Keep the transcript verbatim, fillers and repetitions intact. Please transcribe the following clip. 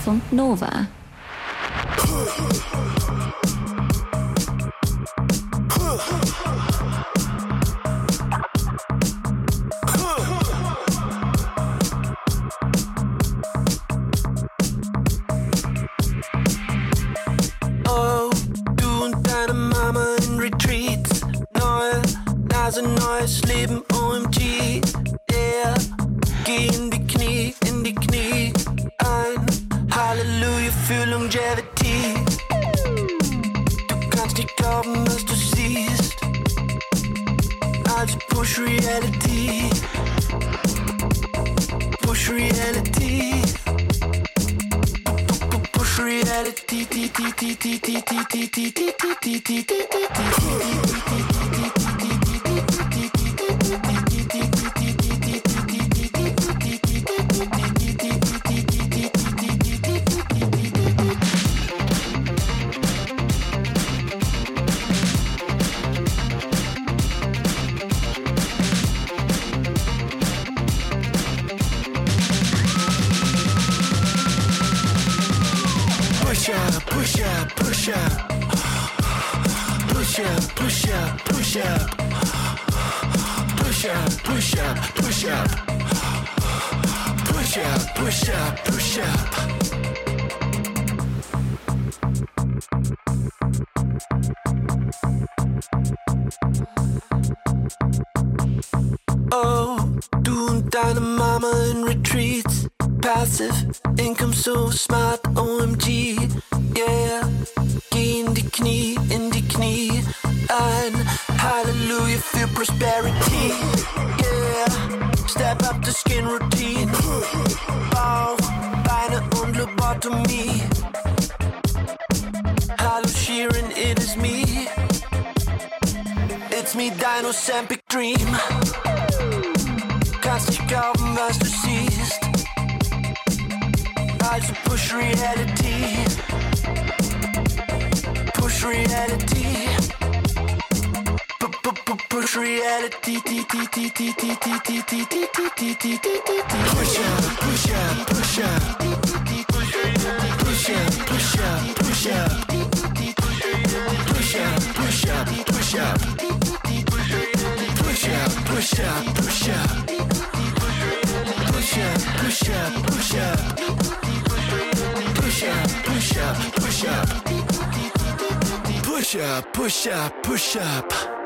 Deutschlandfunk Nova. Oh, du und deine Mama in Retreats. Neue Nase, neues Leben, O M G. Yeah, geh in die Knie, in die Knie. Ein Halleluja für Longevity. Du kannst nicht glauben, was du siehst. Also push reality. Push reality. Push reality. Push up, push up, push up. Push up, push up, push up. Push up, push up, push up. Push up, push up, push up. Oh, du und deine Mama in Retreats. Passive Income so smart, O M G. Yeah, geh in die Knie, in die Knie. Ein Halleluja für Prosperity. Yeah, step up the skin routine. Bauch, Beine und Lobotomie. Hallo Sheeran, it is me. It's me, dein Ozempic Dream. Kannst nicht glauben, was du siehst. Also push reality. Push reality. Push reality. Push up, push up, push up. Push up, push up, push up. Push up, push up, push up. Push up, push up, push up. Push up, push up, push up. Push up, push up, push up. Push up, push up, push up.